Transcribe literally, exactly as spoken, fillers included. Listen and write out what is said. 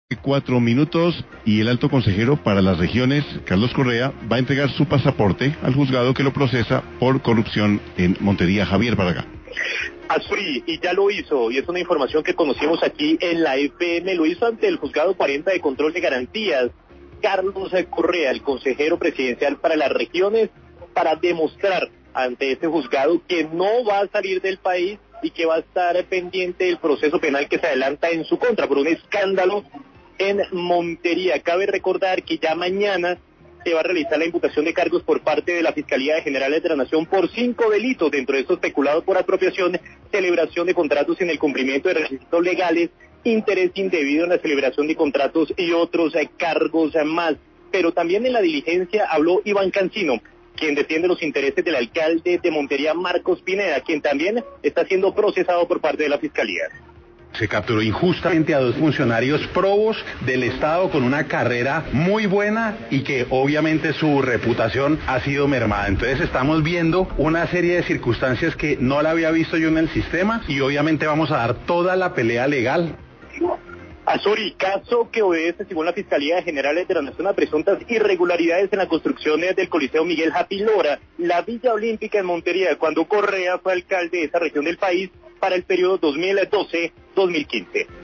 Cuatro minutos y el alto consejero para las regiones, Carlos Correa, va a entregar su pasaporte al juzgado que lo procesa por corrupción en Montería. Javier Barragán. Así, y ya lo hizo, y es una información que conocimos aquí en la F M, lo hizo ante el juzgado cuarenta de control de garantías. Carlos Correa, el consejero presidencial para las regiones, para demostrar ante este juzgado que no va a salir del país y que va a estar pendiente del proceso penal que se adelanta en su contra por un escándalo en Montería. Cabe recordar que ya mañana se va a realizar la imputación de cargos por parte de la Fiscalía General de la Nación por cinco delitos, dentro de estos peculado por apropiación, celebración de contratos sin el cumplimiento de requisitos legales, interés indebido en la celebración de contratos y otros eh, cargos eh, más. Pero también en la diligencia habló Iván Cancino, quien defiende los intereses del alcalde de Montería, Marcos Pineda, quien también está siendo procesado por parte de la Fiscalía. Se capturó injustamente a dos funcionarios probos del Estado con una carrera muy buena y que obviamente su reputación ha sido mermada. Entonces estamos viendo una serie de circunstancias que no la había visto yo en el sistema y obviamente vamos a dar toda la pelea legal. Azuri, caso que obedece, según la Fiscalía General de la Nación, a presuntas irregularidades en la construcción del Coliseo Miguel Happy Lora, la Villa Olímpica en Montería, cuando Correa fue alcalde de esa región del país para el periodo dos mil doce a dos mil quince.